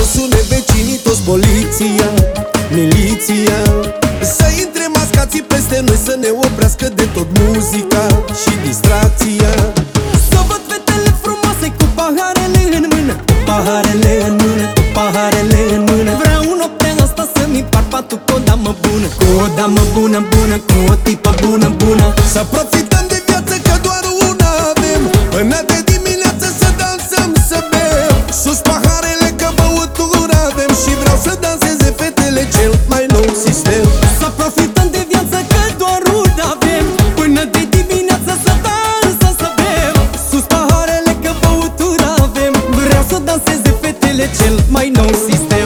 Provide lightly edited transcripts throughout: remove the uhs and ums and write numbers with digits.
sune vecinii, toți poliția, miliția, să intre mascații peste noi, să ne oprească de tot muzica și distracția. Să văd fetele frumoase cu paharele în mână, cu paharele în mână, cu paharele în mână. Vreau noaptea asta să-mi par patul cu o damă bună, cu o damă bună, bună, cu o tipă bună, bună. Să profităm de viață că doar una avem, până de dimineață să dansăm, să bem. Sus paharele că băutură avem și vreau să danseze fetele cel mai nou sistem. Să profităm de viață că doar una avem, până de dimineață să dansăm, să bem. Sus paharele că băutură avem, vreau să danseze fetele cel mai nou sistem.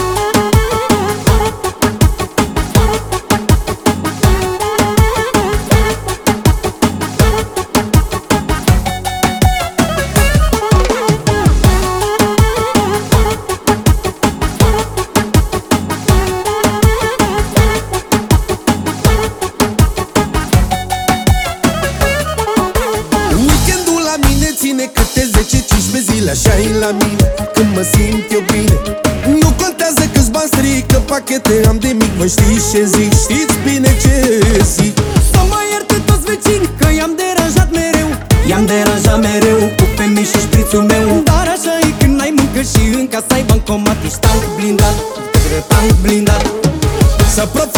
Ține câte 10-15 zile, așa-i la mine, când mă simt eu bine. Nu contează câți bani strică, pachete am de mic, mă știți ce zic, știți bine ce zic. Să mă ierte toți vecini, că i-am deranjat mereu, i-am deranjat mereu, cu femei și șprițul meu. Dar așa e când n-ai muncă și în casa ai bancomat, ești tank blindat, tank blindat. Să